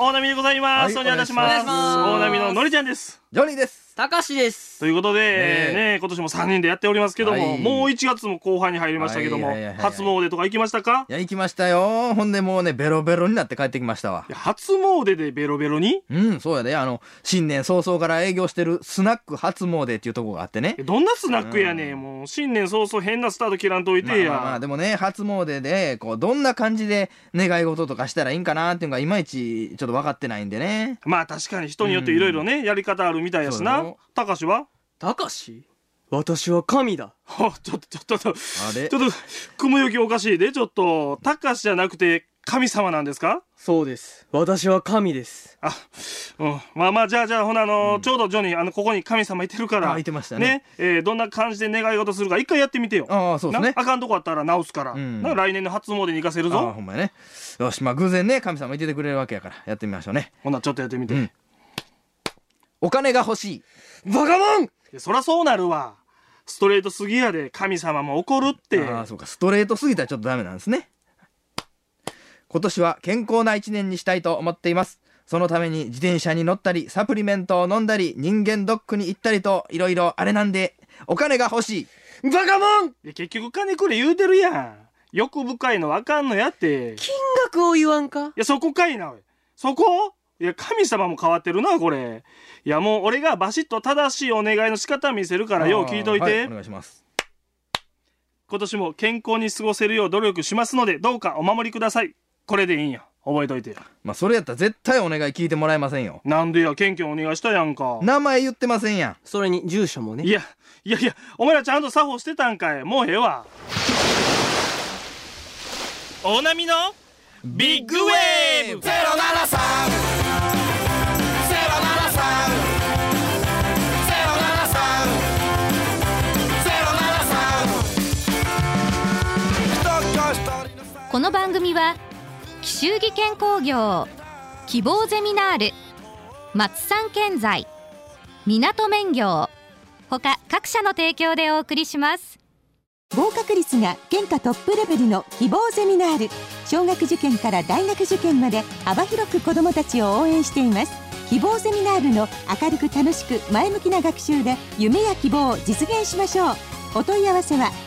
大波でございます。お願いいたします。大波ののりちゃんです。 ジョニーです。 たかしです。 ということで、今年も3人でやっておりますけども、もう1月も後半に入りましたけども、初詣とか行きましたか？ いや、行きましたよ。ほんでもうね、ベロベロになって帰ってきましたわ。 初詣でベロベロに？ そうやで。新年早々から営業してるスナック初詣っていうとこがあってね。 どんなスナックやねん。もう新年早々変なスタート切らんといてや。 まあでもね、初詣でこうどんな感じで願い事とかしたらいいんかなっていうのがいまいちちょっと分かってないんでね。 まあ確かに人によっていろいろね、やり方あるみたいやしな。たかしは？ たかし？私は神だ。 ちょっと雲行きおかしいで。ちょっとたかしじゃなくて神様なんですか？ そうです。私は神です。 まあじゃあほなちょうどジョニーここに神様いてるからいてましたね。 どんな感じで願い事するか一回やってみてよ。 そうですね。 あかんとこあったら直すから。来年の初詣に行かせるぞ。 ほんまやね。よし、偶然ね神様いててくれるわけやからやってみましょうね。 ほなちょっとやってみて。 お金が欲しい。 バカモン！ そらそうなるわ。ストレートすぎやで。神様も怒るって。 そうか、ストレートすぎたらちょっとダメなんですね。今年は健康な一年にしたいと思っています。そのために自転車に乗ったり、サプリメントを飲んだり、人間ドックに行ったりといろいろあれなんで、お金が欲しい。 バカモン！ 結局金くれ言うてるやん。欲深いのわかんのやって。 金額を言わんか？ いや、そこかいな。そこ？いや、神様も変わってるな、これ。いや、もう俺がバシッと正しいお願いの仕方見せるからよう聞いといて。 お願いします。 今年も健康に過ごせるよう努力しますので、どうかお守りください。これでいいんや。覚えといてよ。 それやったら絶対お願い聞いてもらえませんよ。 なんでや、謙虚お願いしたやんか。 名前言ってませんやん。 それに住所もね。 いや、お前らちゃんと作法してたんかい。もうええわ。大波のビッグウェーブ 073 この番組は紀州技研工業、希望ゼミナール、松産建材、港麺業他各社の提供でお送りします。 合格率が県下トップレベルの希望ゼミナール。小学受験から大学受験まで幅広く子どもたちを応援しています。希望ゼミナールの明るく楽しく前向きな学習で夢や希望を実現しましょう。お問い合わせは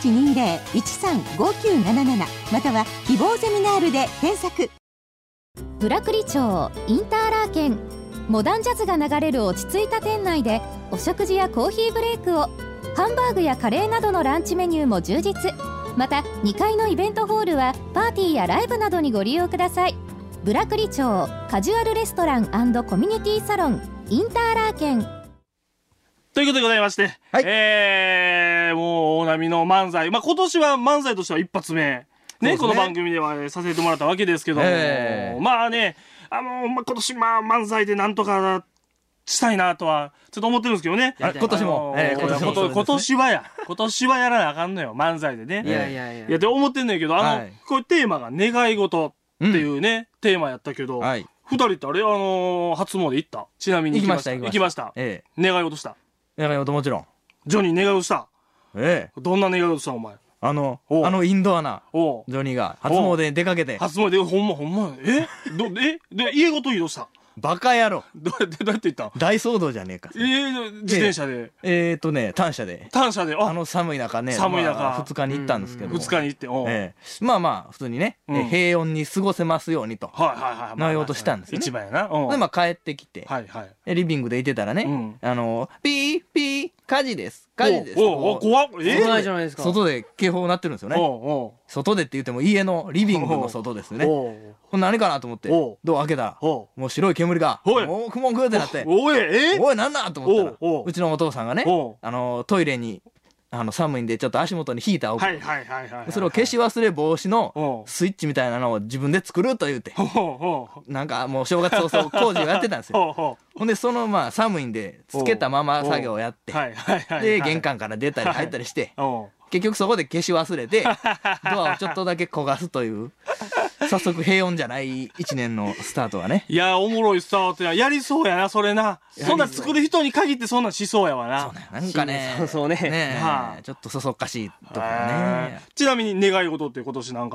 0120-135977 または希望ゼミナールで検索。 ブラクリ町インターラーケン、モダンジャズが流れる落ち着いた店内でお食事やコーヒーブレイクを。ハンバーグやカレーなどのランチメニューも充実。また2階のイベントホールはパーティーやライブなどにご利用ください。ブラクリ町カジュアルレストラン&コミュニティサロンインターラーケンということでございまして、もう大波の漫才、今年は漫才としては一発目ね、この番組ではさせてもらったわけですけども、まあね、今年漫才でなんとかしたいなとはちょっと思ってるんですけどね。 今年も今年はやらなあかんのよ、漫才でね。いやって思ってんねんけど、これテーマが願い事っていうね、テーマやったけど、2人ってあれ初詣行った？ちなみに行きました。願い事した？ 願い事もちろん。 ジョニー願い事した？どんな願い事したお前？ インドアなジョニーが初詣に出かけて。 初詣でほんま家ごと移動した？ バカ野郎。 どうやって行ったん？ 大騒動じゃねえか。 自転車で。 単車で。寒い中ね。2日に行ったんですけど。 2日に行って。 まあ普通にね、平穏に過ごせますようにと。願い事したんですね。 一番やな。 で、帰ってきて。リビングでいてたらね、ピーピー、火事です。怖っ。 危ないじゃないですか。 外で警報鳴ってるんですよね。外でって言っても家のリビングの外ですね。何かなと思ってドア開けたらもう白い煙がもうクモンクってなって、おいなんだと思ったら、うちのお父さんがね、トイレに寒いんでちょっと足元にヒーターを置く、それを消し忘れ防止のスイッチみたいなのを自分で作ると言うて、なんかもう正月早々工事をやってたんですよ。ほんで寒いんでつけたまま作業をやって、で玄関から出たり入ったりして、結局そこで消し忘れてドアをちょっとだけ焦がすという早速平穏じゃない一年のスタートはね。 いやおもろいスタートやりそうやなそれな。そんな作る人に限ってそんなんしそうやわな。 なんかねちょっとそそっかしいとかね。 ちなみに願い事って今年なんか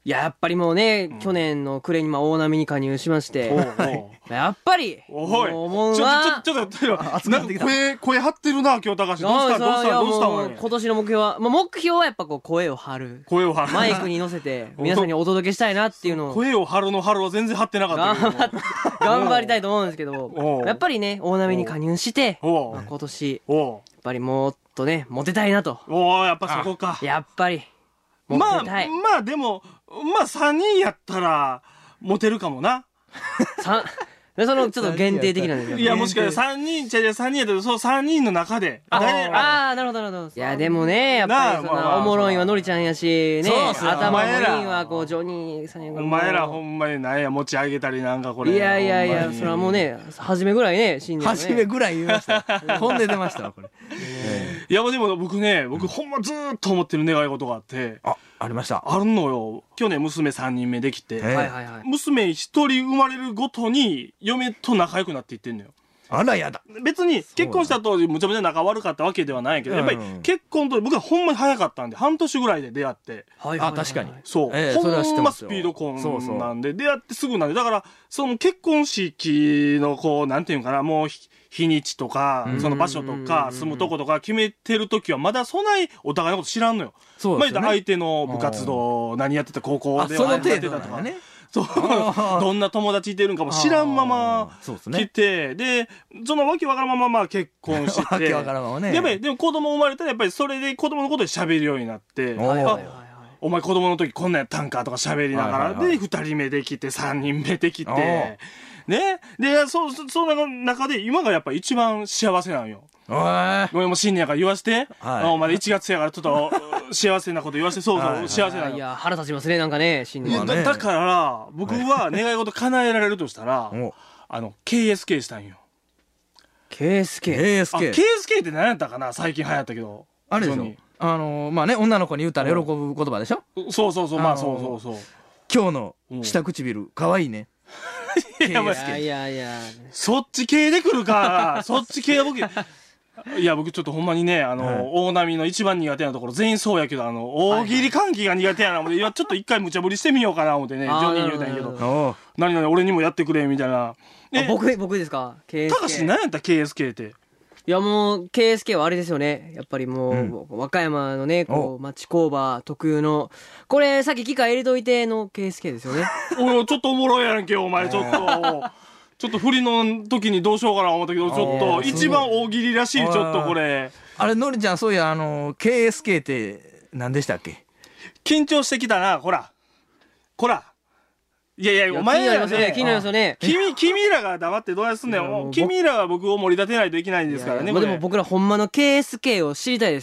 やっぱりもうね、去年の暮れに大波に加入しまして、やっぱり、 思うわ。ちょっと、なんか声張ってるな、今日高橋。どうした今年の目標は、目標はやっぱ声を張る。マイクに乗せて、皆さんにお届けしたいなっていうのを。 声を張るの張るは全然張ってなかったけど。 頑張りたいと思うんですけど、やっぱりね、大波に加入して、今年、やっぱりもっとね、モテたいなと。 やっぱそこか。 やっぱり。 まあでも、3人やったら、モテるかもな。 ちょっと限定的なんですよ。 いや、もしかしたら3人やったら、そう3人の中で。 なるほど、なるほど。いや、でもね、やっぱりおもろいはのりちゃんやし、ね、頭もいいはジョニーさんやから。 お前らほんまになんや、持ち上げたりなんかこれ。 いや、それはもうね、初めぐらいね、新年ね。 初めぐらい言いました。本音出ましたわ、これ。 いや、でも僕ほんまずーっと思ってる願い事があって。 ありました。 あるのよ。去年娘3人目できて、娘1人生まれるごとに嫁と仲良くなっていってんのよ。 あらやだ。 別に結婚した当時むちゃむちゃ仲悪かったわけではないけど、やっぱり結婚と僕はほんまに早かったんで、半年ぐらいで出会って。 確かに。 そう。ほんまスピード婚なんで、出会ってすぐなんで、だから、その結婚式のなんていうかな、もう日にちとか、その場所とか、住むとことか決めてるときは、まだそないお互いのこと知らんのよ。 そうですね。 相手の部活動、何やってた高校ではやってたとかね。 そう。どんな友達いてるんかも知らんまま来て、で、そのわけわからんまま結婚して。 わけわからんままね。 やっぱり、でも子供生まれたらやっぱりそれで子供のことで喋るようになって、お前子供の時こんなんやったんかとか喋りながら、で、2人目できて、3人目できて、ね。で、その中で今がやっぱ一番幸せなんよ。ごめん、もう新年やから言わして。お前1月やからちょっと幸せなこと言わして、そう、幸せなの。 いや、腹立ちますね、なんかね、新年はね。 だから、僕は願い事叶えられるとしたら、KSK したんよ。 KSK って何やったかな、最近流行ったけど。 あれでしょ。まあね、女の子に言ったら喜ぶ言葉でしょ。 そう、まあそう。 今日の下唇、可愛いね。 いや、 そっち系で来るか。そっち系は僕、いや、僕ちょっとほんまにね、大波の一番苦手なところ、全員そうやけど、大喜利歓喜が苦手やな思って、いや、ちょっと一回無茶ぶりしてみようかな思ってね、ジョニー言うたんやけど、何々俺にもやってくれ、みたいな。 僕ですか？ KSK。 高橋何やった KSK って。 いやもう、KSK はあれですよね。やっぱりもう、和歌山のね、町工場特有の、これ、さっき機械入れといての KSK ですよね。 おい、ちょっとおもろいやんけ、お前、ちょっと振りの時にどうしようかな思ったけど、ちょっと、一番大喜利らしい、ちょっとこれ。 あれ、のりちゃん、そういや、KSK って何でしたっけ？ 緊張してきたな、こら。いや、お前らね、 気になりますよね。 君らが黙ってどうやすんねん。君らは僕を盛り立てないといけないんですからね。 でも僕らほんまの KSK を知りたいです。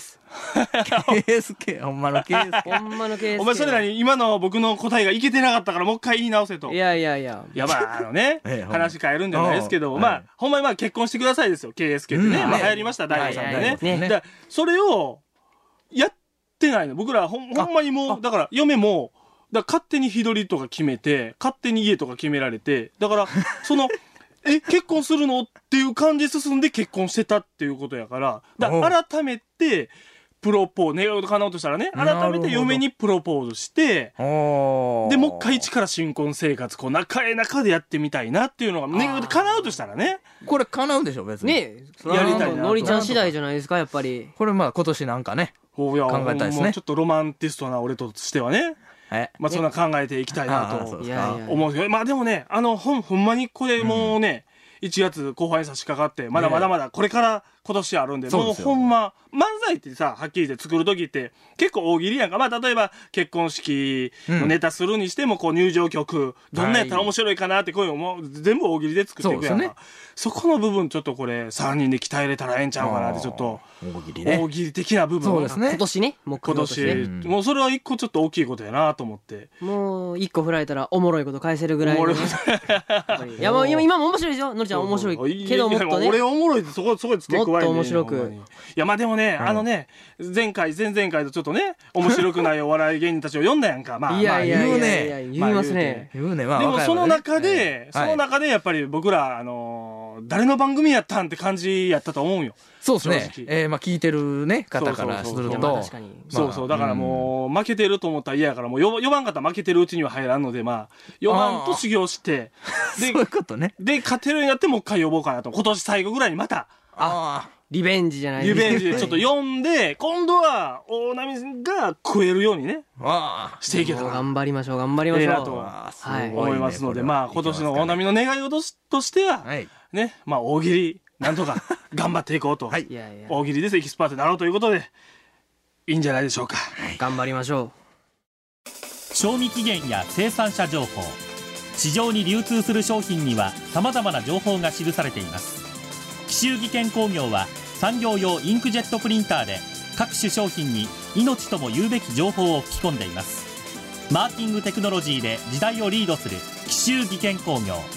KSK、ほんまの KSK。 ほんまの KSK。 お前それなに今の僕の答えがいけてなかったからもう一回言い直せと。 いや。 やばい、話変えるんじゃないですけど、まあ、ほんまに結婚してくださいですよ、KSK ってね。まあ流行りました、大悟さんでね。それを、やってないの。僕らほんまにもう、だから嫁も、勝手に日取りとか決めて、勝手に家とか決められて、だから、結婚するのっていう感じで進んで結婚してたっていうことやから、改めて、プロポーズ、願い事叶おうとしたらね、改めて嫁にプロポーズして、で、もう一回一から新婚生活、仲でやってみたいなっていうのが、願い事叶うとしたらね。 これ叶うでしょ、別に。 ねやりたいな。のりちゃん次第じゃないですか、やっぱり。 これまあ今年なんかね、考えたいですね。 ちょっとロマンティストな俺としてはね。まあそんな考えていきたいなと思うけど、まあでもね、ほんまにこれもうね、1月後半に差し掛かって、まだこれから今年あるんで、もうほんま、漫才ってさ、はっきり言って作るときって結構大喜利やんか。まあ例えば結婚式のネタするにしても、入場曲、どんなやったら面白いかなってこういうのも全部大喜利で作っていくやんか。そこの部分ちょっとこれ3人で鍛えれたらええんちゃうかなってちょっと。大喜利的な部分。 そうですね。今年ね。今年。 もうそれは一個ちょっと大きいことやなと思って。 もう一個振られたらおもろいこと返せるぐらい。いやもう今も面白いですよ。のりちゃん面白いけどもっとね。 俺おもろいってそこで付け加えて。 もっと面白く。 いやまあでもね、前々回とちょっとね、面白くないお笑い芸人たちを読んだやんか。まあ言うね。 言いますね。 言うね。 でもその中でやっぱり僕ら誰の番組やったんって感じやったと思うんよ。 そうですね。まあ聞いてるね方からすると、 そうそう、だからもう負けてると思ったら嫌やから、もう4番方負けてるうちには入らんので、まあ4番と修行して、 でそういうことね。 で勝てるようになってもう一回呼ぼうかなと、今年最後ぐらいにまた。 リベンジじゃないですか。リベンジでちょっと呼んで、今度は大波が食えるようにね、していけたら頑張りましょう頑張りましょうと思いますので、まあ今年の大波の願い事としてはね、まあ大喜利なんとか頑張っていこうと、大喜利ですエキスパートになろうということでいいんじゃないでしょうか。 頑張りましょう。賞味期限や生産者情報、市場に流通する商品には様々な情報が記されています。紀州技研工業は産業用インクジェットプリンターで各種商品に命とも言うべき情報を吹き込んでいます。マーキングテクノロジーで時代をリードする紀州技研工業。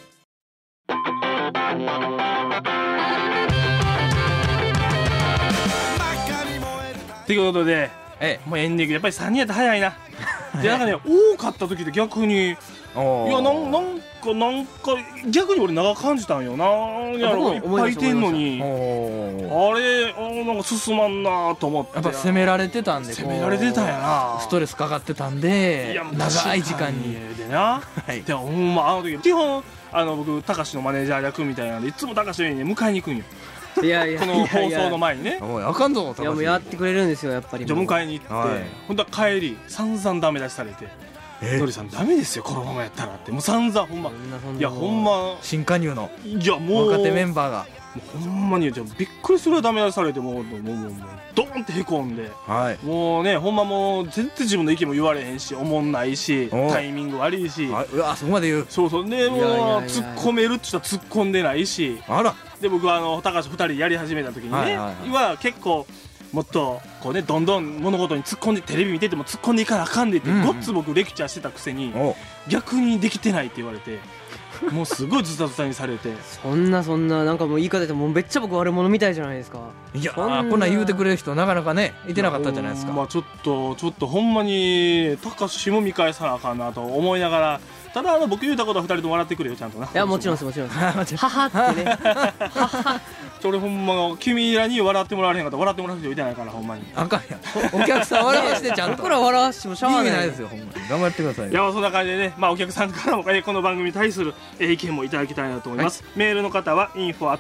ということで、もうエンディングやっぱり3人やったら早いな。でなんかね多かった時で逆にいやなんか逆に俺長感じたんよな。やろいっぱいいてんのにあれなんか進まんなと思って。 やっぱ攻められてたんで、 攻められてたんやな。 ストレスかかってたんで長い時間にでな。でほんまあの時基本僕高志のマネージャー役みたいなんでいつも高志の家に迎えに行くんよ。この放送の前にね。 あかんぞ。 いやもうやってくれるんですよやっぱり。 じゃあ迎えに行ってほんとは帰り散々ダメ出しされて、のりさんダメですよこのままやったらってもう散々ほんまいやほんま新加入のいやもう若手メンバーがほんまにじゃびっくりするぐらいダメ出しされてもうドーンってへこんで、もうねほんまもう全然自分の意見も言われへんしおもんないしタイミング悪いし、 うわそこまで言う。 そうそうねもう突っ込めるって言ったら突っ込んでないし。 あらで僕は高橋2人でやり始めた時にね結構もっとこうねどんどん物事に突っ込んでテレビ見てても突っ込んでいかなあかんでってごっつ僕レクチャーしてたくせに逆にできてないって言われてもうすごいズタズタにされてそんななんかもう言い方でもうめっちゃ僕悪者みたいじゃないですか。 いやこんなん言うてくれる人なかなかねいてなかったじゃないですか。 まあちょっとほんまに高橋も見返さなあかんなと思いながら、ただ僕言うたことは2人とも笑ってくれよちゃんとな。いやもちろんですもちろんですははってね俺ほんま君らに笑ってもらわれへんかったら笑ってもらう人いてないからほんまにあかんやお客さん笑わしてちゃんと僕ら笑わしてもしゃあないですよほんまに頑張ってください。 いやそんな感じでね、まあお客さんからもこの番組に対する意見もいただきたいなと思います。メールの方は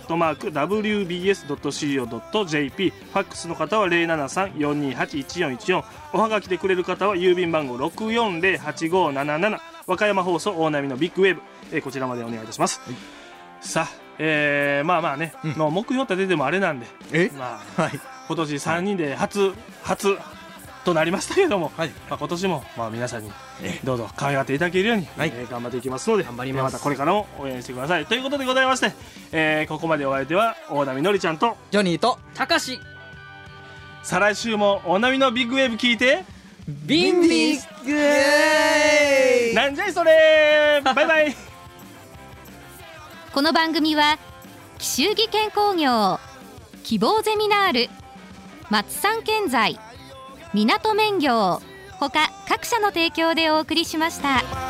info@wbs.co.jp、 ファックスの方は 073-428-1414、 おはがきでくれる方は郵便番号 640-8577、 和歌山放送大波のビッグウェーブ、こちらまでお願いいたします。さあまあまあね、の目標立ててもあれなんで、まあ今年3人で初となりましたけれども、まあ今年もまあ皆さんにどうぞ可愛がっていただけるように頑張っていきますので、 頑張ります。 またこれからも応援してくださいということでございまして、ここまでお相手は大波のりちゃんとジョニーとたかし。 再来週も大波のビッグウェーブ聞いてビンビッグなんじゃいそれバイバイこの番組は紀州技研工業、希望ゼミナール、松山建材、港麺業他各社の提供でお送りしました。